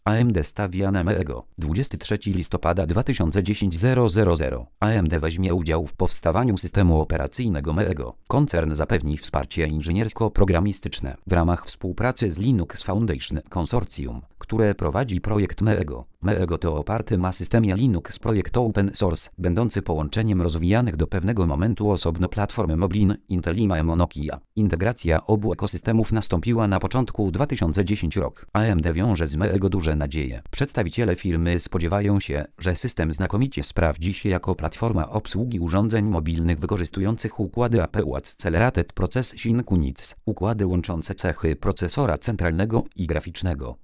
AMD stawia na Meego. 23 listopada 2010 000. AMD weźmie udział w powstawaniu systemu operacyjnego Meego. Koncern zapewni wsparcie inżyniersko-programistyczne w ramach współpracy z Linux Foundation Consortium, które prowadzi projekt Meego. Meego to oparty na systemie Linux projekt open source, będący połączeniem rozwijanych do pewnego momentu osobno platformy Moblin, Intelima i Nokia. Integracja obu ekosystemów nastąpiła na początku 2010 roku. AMD wiąże z Meego duże nadzieje. Przedstawiciele firmy spodziewają się, że system znakomicie sprawdzi się jako platforma obsługi urządzeń mobilnych wykorzystujących układy APU Accelerated Processing Units, układy łączące cechy procesora centralnego i graficznego.